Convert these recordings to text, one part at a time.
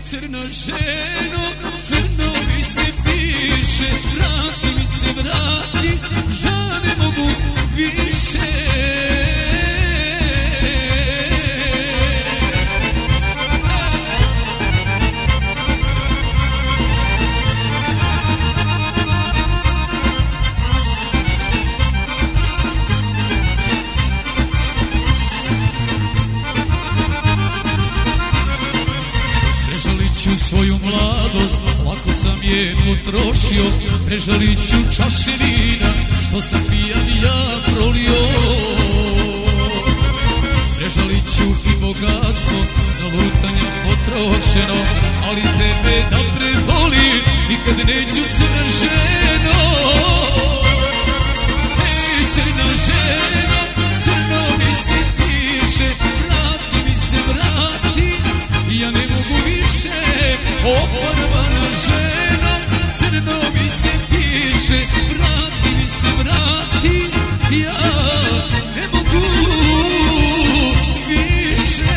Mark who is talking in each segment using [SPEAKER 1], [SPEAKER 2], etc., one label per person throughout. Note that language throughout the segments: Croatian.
[SPEAKER 1] crna ženo, crno mi se piše, vrati mi se, vrati, ja ne mogu više. Svoju mladost, lako sam je potrošio, prežalit ću čaše vina, što sam pijan ja prolio. Prežalit ću i bogatstvo, na lutanje potrošeno, ali tebe da prebolim, nikad neću crna ženo. Ej, crna ženo, crno mi se piše, vrati mi se, vrati, ja ne mogu više. Ofarbana žena, crno mi se piše, vrati mi se, vrati, ja ne mogu više.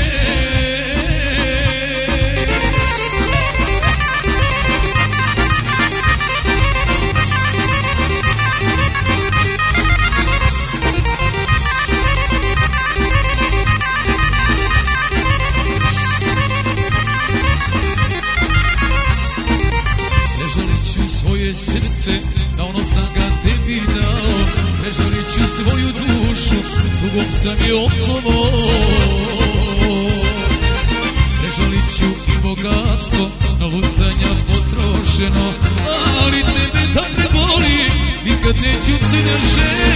[SPEAKER 1] Svoje srce, da ono sam ga tebi dao, prežalit ću svoju dušu, tugom sam je okovao. Prežalit ću i bogatstvo, na lutanja potrošeno, ali tebe da prebolim, nikad neću crna žena.